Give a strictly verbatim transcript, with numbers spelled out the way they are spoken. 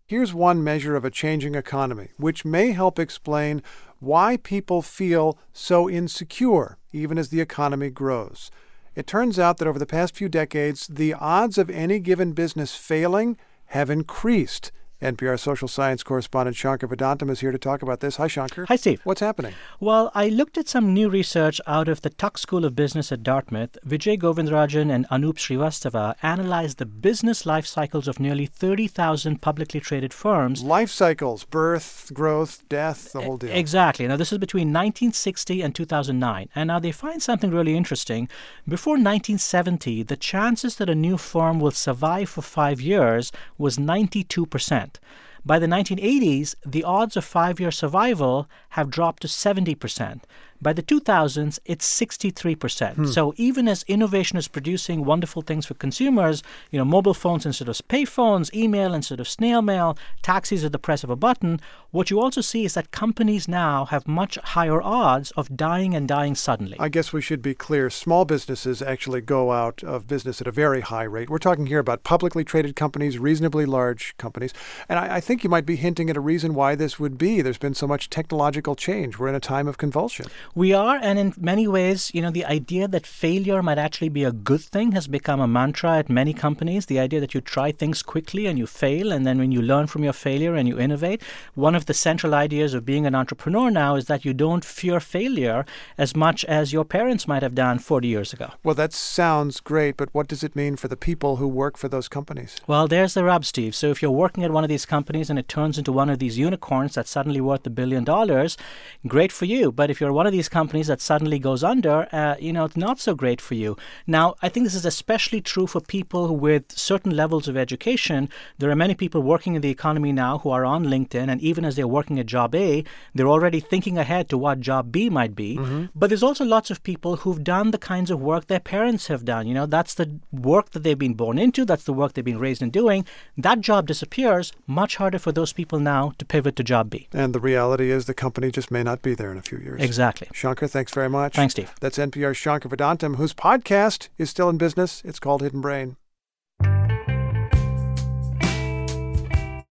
Here's one measure of a changing economy, which may help explain why people feel so insecure, even as the economy grows. It turns out that over the past few decades, the odds of any given business failing have increased. N P R social science correspondent Shankar Vedantam is here to talk about this. Hi, Shankar. Hi, Steve. What's happening? Well, I looked at some new research out of the Tuck School of Business at Dartmouth. Vijay Govindarajan and Anup Srivastava analyzed the business life cycles of nearly thirty thousand publicly traded firms. Life cycles, birth, growth, death, the whole deal. Exactly. Now, this is between nineteen sixty and two thousand nine. And now they find something really interesting. Before nineteen seventy, the chances that a new firm will survive for five years was ninety-two percent. By the nineteen eighties, the odds of five-year survival have dropped to seventy percent. By the two thousands, it's sixty-three percent. Hmm. So even as innovation is producing wonderful things for consumers, you know, mobile phones instead of payphones, email instead of snail mail, taxis at the press of a button, what you also see is that companies now have much higher odds of dying and dying suddenly. I guess we should be clear. Small businesses actually go out of business at a very high rate. We're talking here about publicly traded companies, reasonably large companies. And I, I think you might be hinting at a reason why this would be. There's been so much technological change. We're in a time of convulsion. We are, and in many ways, you know, the idea that failure might actually be a good thing has become a mantra at many companies. The idea that you try things quickly and you fail, and then when you learn from your failure and you innovate. One of the central ideas of being an entrepreneur now is that you don't fear failure as much as your parents might have done forty years ago. Well, that sounds great, but what does it mean for the people who work for those companies? Well, there's the rub, Steve. So if you're working at one of these companies and it turns into one of these unicorns that's suddenly worth a billion dollars, great for you. But if you're one of these companies that suddenly goes under, uh, you know, it's not so great for you. Now, I think this is especially true for people with certain levels of education. There are many people working in the economy now who are on LinkedIn, and even as they're working at job A, they're already thinking ahead to what job B might be. Mm-hmm. But there's also lots of people who've done the kinds of work their parents have done. You know, that's the work that they've been born into. That's the work they've been raised in doing. That job disappears. Much harder for those people now to pivot to job B. And the reality is the company just may not be there in a few years. Exactly. Shankar, thanks very much. Thanks, Steve. That's N P R's Shankar Vedantam, whose podcast is still in business. It's called Hidden Brain.